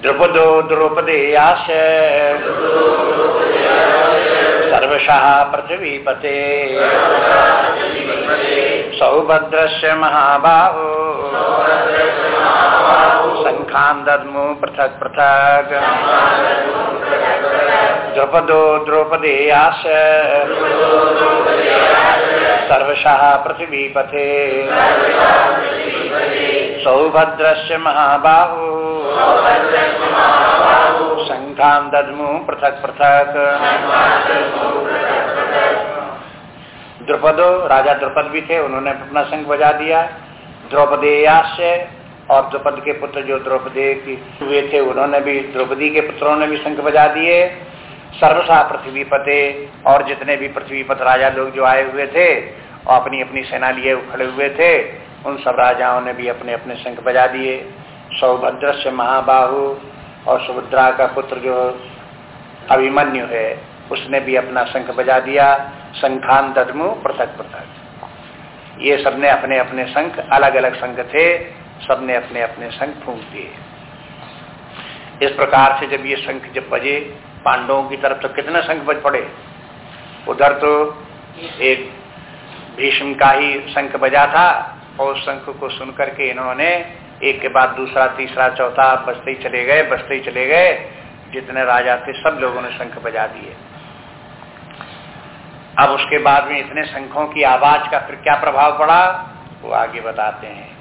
द्रुपदो द्रौपदेयाश्च सर्वशः पृथिवीपते सौभद्रस्य महाबाहो शंखान् दद्मु पृथक् पृथक् द्रुपदो द्रौपदेयाश्च सर्वशः पृथिवीपते सौभद्रस्य महाबाहो शंखान् दद्मु पृथक् पृथक्। द्रुपदो राजा द्रुपद भी थे, उन्होंने अपना शंख बजा दिया। द्रौपदेयाश्च और द्रुपद के पुत्र जो द्रौपदी हुए थे उन्होंने भी, द्रौपदी के पुत्रों ने भी शंख बजा दिए। सर्वशः पृथ्वीपते और जितने भी पृथ्वीपत राजा लोग जो आए हुए थे और अपनी अपनी सेना लिए खड़े हुए थे उन सब राजाओं ने भी अपने अपने शंख बजा दिए। सौभद्रस्य महाबाहु और सुभद्रा का पुत्र जो अभिमन्यु है उसने भी अपना शंख बजा दिया। शंखान् दद्मु पृथक् पृथक्। ये सबने अपने अपने शंख, अलग अलग शंख थे, सबने अपने अपने शंख फूंक दिए। इस प्रकार से जब ये शंख जब बजे पांडवों की तरफ तो कितने शंख बज पड़े। उधर तो एक भीष्म का ही शंख बजा था और उस शंख को सुनकर के इन्होंने एक के बाद दूसरा तीसरा चौथा बजते ही चले गए। जितने राजा थे सब लोगों ने शंख बजा दिए। अब उसके बाद में इतने शंखों की आवाज का फिर क्या प्रभाव पड़ा वो आगे बताते हैं।